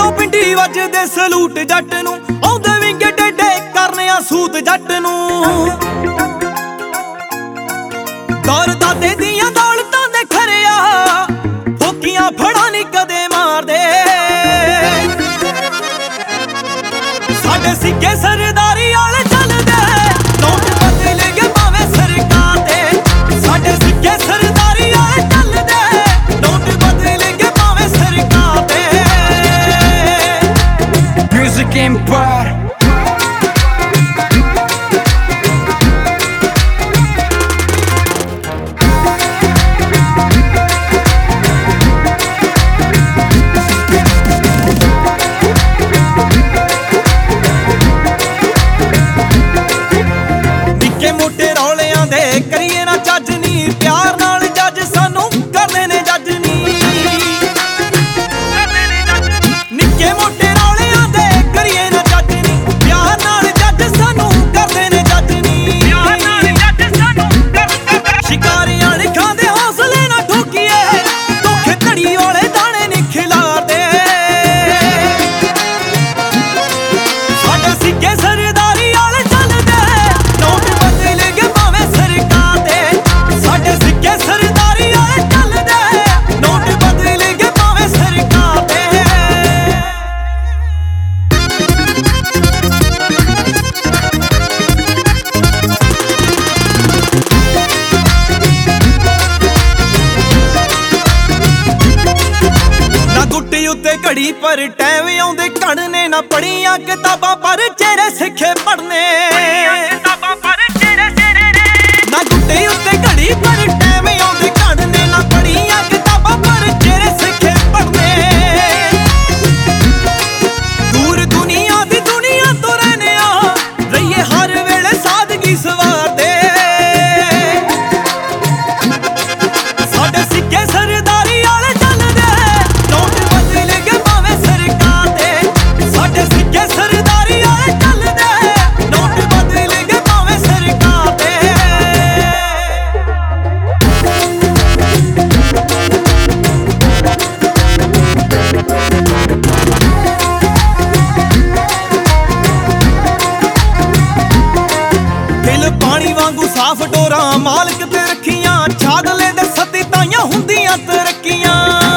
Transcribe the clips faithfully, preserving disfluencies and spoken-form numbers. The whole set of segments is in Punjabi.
ਪਿੰਡੋਂ ਪਿੰਡੀ ਵੱਜਦੇ ਸਲੂਟ ਜੱਟ ਨੂੰ, ਆਉਂਦੇ ਵਿੰਗੇ ਡੇਡੇ ਕਰਨੇ ਆ ਸੂਤ ਜੱਟ ਨੂੰ। ਦੌਰ ਦਾਦੇ ਦੀਆਂ ਦੌਲਤਾਂ ਦੇ ਖਰਿਆ, ਫੋਕੀਆਂ ਫੜਾਂ ਨੀ ਕਦੇ ਮਾਰਦੇ। ਸਾਡੇ ਸਿੱਕੇ ਸਰਦਾਰੀ ਵਾਲੇ ਚੱਲਦੇ, ਨੋਟ ਬਦਲਣਗੇ ਭਾਵੇਂ ਸਰਕਾਰ ਦੇ। ਸਾਡੇ ਸਿੱਕੇ ਸਰਦਾਰੀ ਵਾਲੇ ਚੱਲਦੇ, ਨੋਟ ਬਦਲਣਗੇ ਭਾਵੇਂ ਸਰਕਾਰ ਦੇ। Music Empire ਮੋਟੇ ਰੌਲਿਆਂ ਦੇ ਕਰੀਏ ਨਾ ਜੱਜ ਨੀ, ਪਿਆਰ ਨਾਲ ਜੱਜ ਸਾਨੂੰ ਕਰਦੇ ਨੇ ਜੱਜ ਨੀ। ਨਿੱਕੇ ਮੋਟੇ ਰੌਲਿਆਂ ਦੇ ਕਰੀਏ ਨਾ ਜੱਜ ਨੀ, ਪਿਆਰ ਨਾਲ ਜੱਜ ਸਾਨੂੰ ਕਰਦੇ ਨੇ ਜੱਜ ਨੀ। ਸ਼ਿਕਾਰੀਆਂ ਨੇ ਖਾਂਦੇ ਹੌਸਲੇ ਨਾ ਠੋਕੀਏ, ਧੋਖੇ ਧੜੀ ਵਾਲੇ ਦਾਣੇ ਨੀ ਖਿਲਾਰਦੇ। ਸਾਡੇ ਸਿੱਕੇ ਸਰਦਾਰੀ ਵਾਲੇ ਚੱਲਦੇ, ਨੋਟ ਬਦਲਣਗੇ ਭਾਵੇਂ ਸਰਕਾਰ ਦੇ। ਸਾਡੇ ਸਿੱਕੇ ਸਰਦਾਰੀ ਵਾਲੇ ਚੱਲਦੇ, ਨੋਟ ਬਦਲਣਗੇ ਭਾਵੇਂ ਸਰਕਾਰ ਦੇ। ਨਾ ਗੁੱਟੀ ਉੱਤੇ ਘੜੀ ਪਰ ਟੈਮ ਆਉਂਦੇ ਘੜਨੇ, ਨਾ ਪੜੀਆਂ ਕਿਤਾਬਾਂ ਪਰ ਚਿਹਰੇ ਸਿੱਖੇ ਪੜਨੇ। ਨਾ ਗੁੱਟੀ ਉੱਤੇ ਘੜੀ ਪਰ ਟੈਮ ਆਉਂਦੇ ਘੜਨੇ, ਨਾ ਪੜੀਆਂ ਕਿਤਾਬਾਂ ਪਰ ਚਿਹਰੇ ਸਿੱਖੇ ਪੜਨੇ। ਦੂਰ ਦੁਨੀਆ ਦੀ ਦੁਨੀਆ ਤੋਂ ਰਹਿੰਦੇ ਆ, ਰਹੀਏ ਹਰ ਵੇਲੇ ਸਾਦਗੀ ਸਵਾਰਦੇ। ਸਾਡੇ ਸਿੱਕੇ ਸਰਦਾਰੀ ਵਾਲੇ ਚੱਲਦੇ, ਨੋਟ ਬਦਲਣਗੇ ਭਾਵੇਂ ਸਰਕਾਰ ਦੇ। ਸਾਡੇ ਸਿੱਕੇ ਸਰਦਾਰੀ ਵਾਲੇ ਚੱਲਦੇ, ਨੋਟ ਬਦਲਣਗੇ ਭਾਵੇਂ ਸਰਕਾਰ ਦੇ। ਦਿਲ ਪਾਣੀ ਵਾਂਗੂ ਸਾਫ਼ ਡੋਰਾਂ ਮਾਲਕ ਤੇ ਰੱਖੀਆਂ, ਛਾਗਲੇ ਦੇ ਸੱਤੀ ਤਾਈਆਂ ਹੁੰਦੀਆਂ ਤਰੱਕੀਆਂ।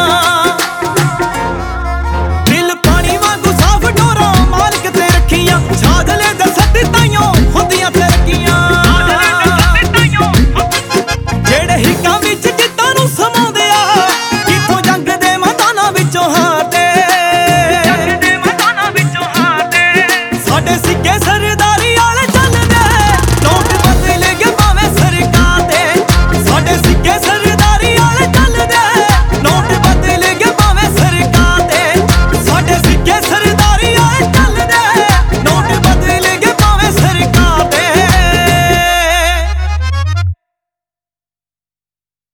ਦਿਲ ਪਾਣੀ ਵਾਂਗੂ ਸਾਫ਼ ਡੋਰਾਂ ਮਾਲਕ ਤੇ ਰੱਖੀਆਂ, ਛਾਗਲੇ ਦੇ ਸੱਤੀ ਤਾਈਆਂ ਹੁੰਦੀਆਂ ਤਰੱਕੀਆਂ। ਜਿਹੜੇ ਹਿੱਕਾਂ ਵਿੱਚ